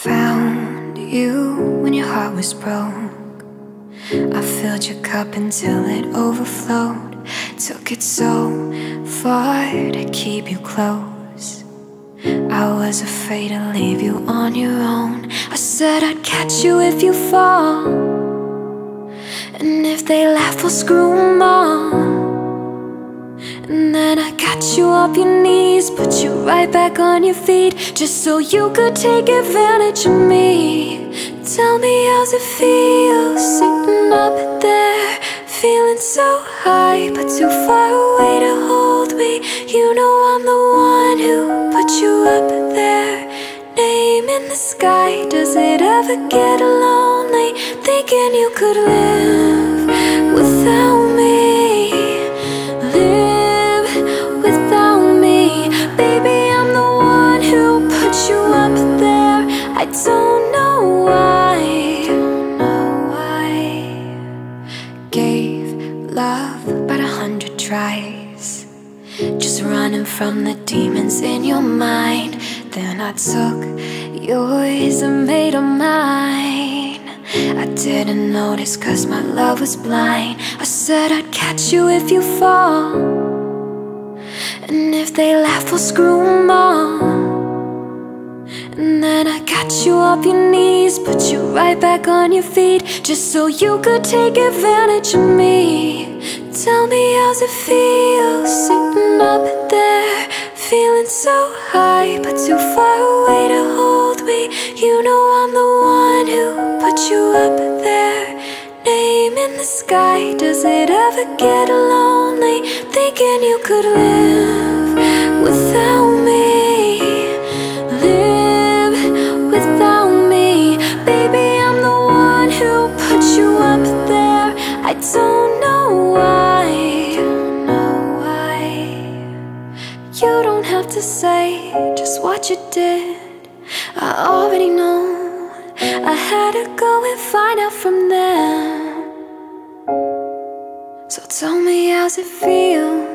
Found you when your heart was broke. I filled your cup until it overflowed. Took it so far to keep you close. I was afraid to leave you on your own. I said I'd catch you if you fall, and if they laugh, we'll screw 'em all. And then I got you off your knees, put you right back on your feet, just so you could take advantage of me. Tell me, how's it feel, sitting up there, feeling so high, but too far away to hold me. You know I'm the one who put you up there, name in the sky. Does it ever get lonely, thinking you could live without me? I don't know why. Gave love about 100 tries, just running from the demons in your mind. Then I took yours and made them mine. I didn't notice 'cause my love was blind. I said I'd catch you if you fall, and if they laugh, we'll screw 'em all. And then I got you off your knees, put you right back on your feet, just so you could take advantage of me. Tell me, how's it feel, sitting up there, feeling so high, but too far away to hold me. You know I'm the one who put you up there, name in the sky. Does it ever get lonely, thinking you could live without me? I don't know why. You don't have to say just what you did, I already know. I had to go and find out from them. So tell me, how's it feel,